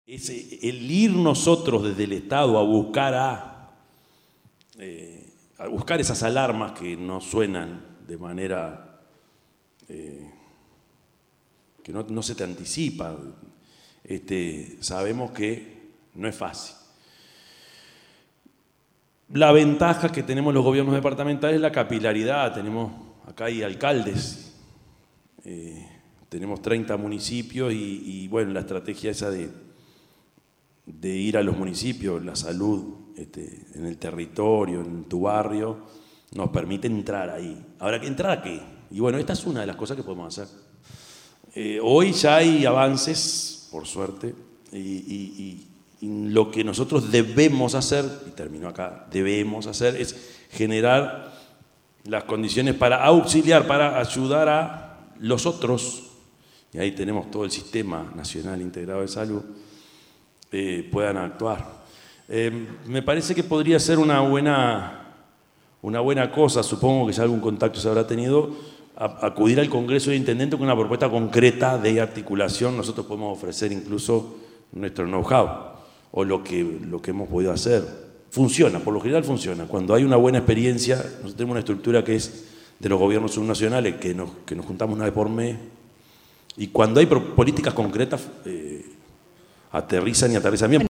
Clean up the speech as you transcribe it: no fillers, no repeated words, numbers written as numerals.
Es el ir nosotros desde el Estado a buscar esas alarmas que no suenan de manera que no se te anticipa. Sabemos que no es fácil. La ventaja que tenemos los gobiernos departamentales es la capilaridad. Acá hay alcaldes, tenemos 30 municipios y bueno, la estrategia esa de ir a los municipios, la salud en el territorio, en tu barrio, nos permite entrar ahí. Ahora, ¿entrar a qué? Y bueno, esta es una de las cosas que podemos hacer. Hoy ya hay avances, por suerte, y lo que nosotros debemos hacer, y termino acá, debemos hacer es generar las condiciones para auxiliar, para ayudar a los otros, y ahí tenemos todo el Sistema Nacional Integrado de Salud, puedan actuar. Me parece que podría ser una buena cosa, supongo que ya algún contacto se habrá tenido, acudir al Congreso de Intendentes con una propuesta concreta de articulación. Nosotros podemos ofrecer incluso nuestro know-how o lo que hemos podido hacer. Funciona, por lo general funciona. Cuando hay una buena experiencia, nosotros tenemos una estructura que es de los gobiernos subnacionales, que nos juntamos una vez por mes, y cuando hay políticas concretas, aterrizan bien.